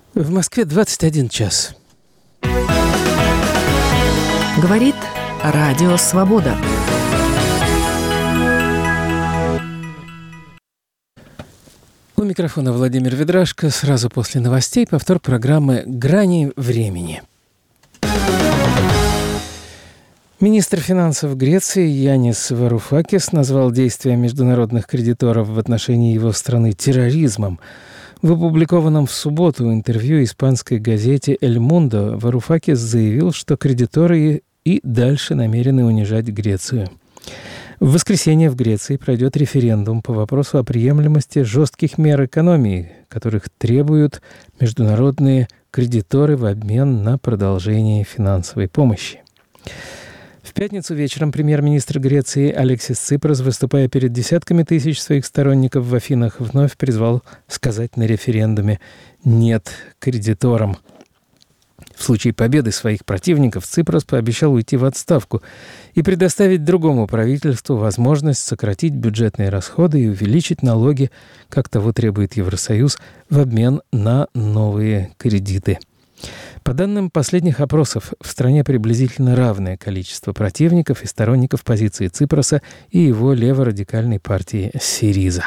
В Москве 21 час. Говорит Радио Свобода. У микрофона Владимир Ведрашко. Сразу после новостей повтор программы «Грани времени». Министр финансов Греции Янис Варуфакис назвал действия международных кредиторов в отношении его страны терроризмом. В опубликованном в субботу интервью испанской газете «Эль Мундо» Варуфакис заявил, что кредиторы и дальше намерены унижать Грецию. В воскресенье в Греции пройдет референдум по вопросу о приемлемости жестких мер экономии, которых требуют международные кредиторы в обмен на продолжение финансовой помощи. В пятницу вечером премьер-министр Греции Алексис Ципрас, выступая перед десятками тысяч своих сторонников в Афинах, вновь призвал сказать на референдуме «нет» кредиторам. В случае победы своих противников Ципрас пообещал уйти в отставку и предоставить другому правительству возможность сократить бюджетные расходы и увеличить налоги, как того требует Евросоюз, в обмен на новые кредиты. По данным последних опросов, в стране приблизительно равное количество противников и сторонников позиции Ципраса и его леворадикальной партии «Сириза».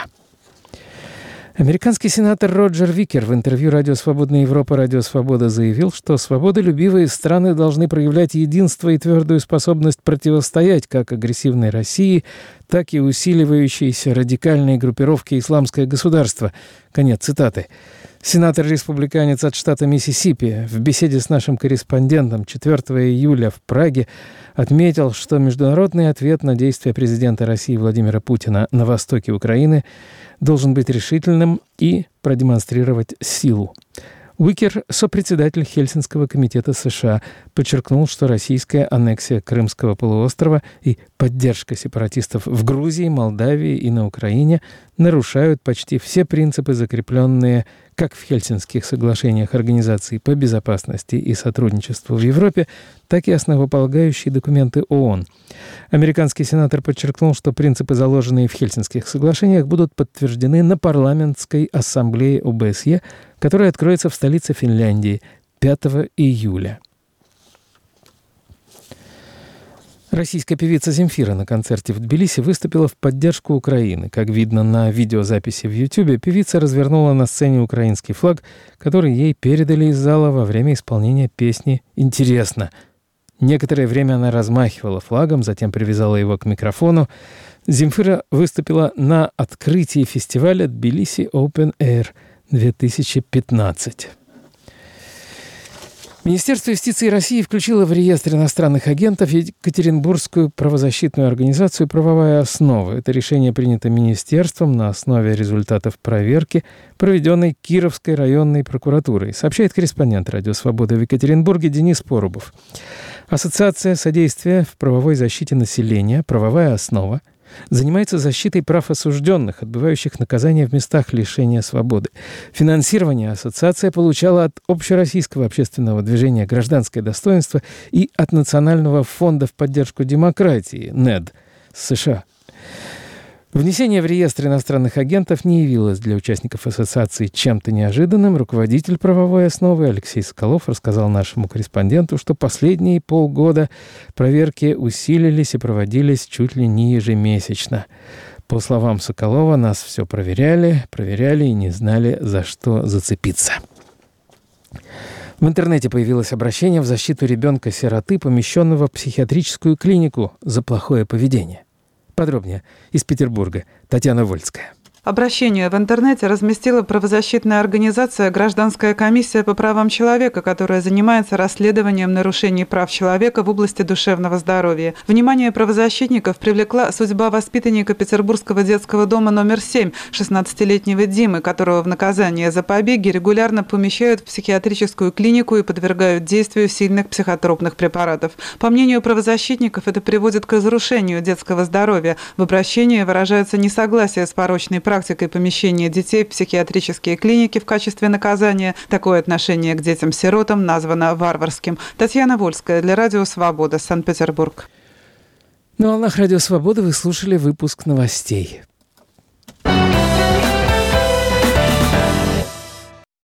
Американский сенатор Роджер Викер в интервью «Радио Свободная Европа. Радио Свобода» заявил, что свободолюбивые страны должны проявлять единство и твердую способность противостоять как агрессивной России, так и усиливающейся радикальной группировке «Исламское государство». Конец цитаты. Сенатор-республиканец от штата Миссисипи в беседе с нашим корреспондентом 4 июля в Праге отметил, что международный ответ на действия президента России Владимира Путина на востоке Украины должен быть решительным и продемонстрировать силу. Уикер, сопредседатель Хельсинского комитета США, подчеркнул, что российская аннексия Крымского полуострова и поддержка сепаратистов в Грузии, Молдавии и на Украине нарушают почти все принципы, закрепленные как в Хельсинских соглашениях Организации по безопасности и сотрудничеству в Европе, так и основополагающие документы ООН. Американский сенатор подчеркнул, что принципы, заложенные в Хельсинских соглашениях, будут подтверждены на парламентской ассамблее ОБСЕ, которая откроется в столице Финляндии 5 июля. Российская певица Земфира на концерте в Тбилиси выступила в поддержку Украины. Как видно на видеозаписи в Ютьюбе, певица развернула на сцене украинский флаг, который ей передали из зала во время исполнения песни «Интересно». Некоторое время она размахивала флагом, затем привязала его к микрофону. Земфира выступила на открытии фестиваля «Тбилиси Open Air 2015». Министерство юстиции России включило в реестр иностранных агентов Екатеринбургскую правозащитную организацию «Правовая основа». Это решение принято министерством на основе результатов проверки, проведенной Кировской районной прокуратурой, сообщает корреспондент «Радио Свобода» в Екатеринбурге Денис Порубов. Ассоциация содействия в правовой защите населения «Правовая основа» занимается защитой прав осужденных, отбывающих наказание в местах лишения свободы. Финансирование ассоциация получала от Общероссийского общественного движения «Гражданское достоинство» и от Национального фонда в поддержку демократии НЭД США. Внесение в реестр иностранных агентов не явилось для участников ассоциации чем-то неожиданным. Руководитель правовой основы Алексей Соколов рассказал нашему корреспонденту, что последние полгода проверки усилились и проводились чуть ли не ежемесячно. По словам Соколова, нас все проверяли и не знали, за что зацепиться. В интернете появилось обращение в защиту ребенка-сироты, помещенного в психиатрическую клинику за плохое поведение. Подробнее из Петербурга Татьяна Вольская. Обращение в интернете разместила правозащитная организация «Гражданская комиссия по правам человека», которая занимается расследованием нарушений прав человека в области душевного здоровья. Внимание правозащитников привлекла судьба воспитанника Петербургского детского дома номер 7, 16-летнего Димы, которого в наказание за побеги регулярно помещают в психиатрическую клинику и подвергают действию сильных психотропных препаратов. По мнению правозащитников, это приводит к разрушению детского здоровья. В обращении выражается несогласие с порочной практикой помещения детей в психиатрические клиники в качестве наказания. Такое отношение к детям-сиротам названо варварским. Татьяна Вольская для Радио Свобода, Санкт-Петербург. На волнах Радио Свобода вы слушали выпуск новостей.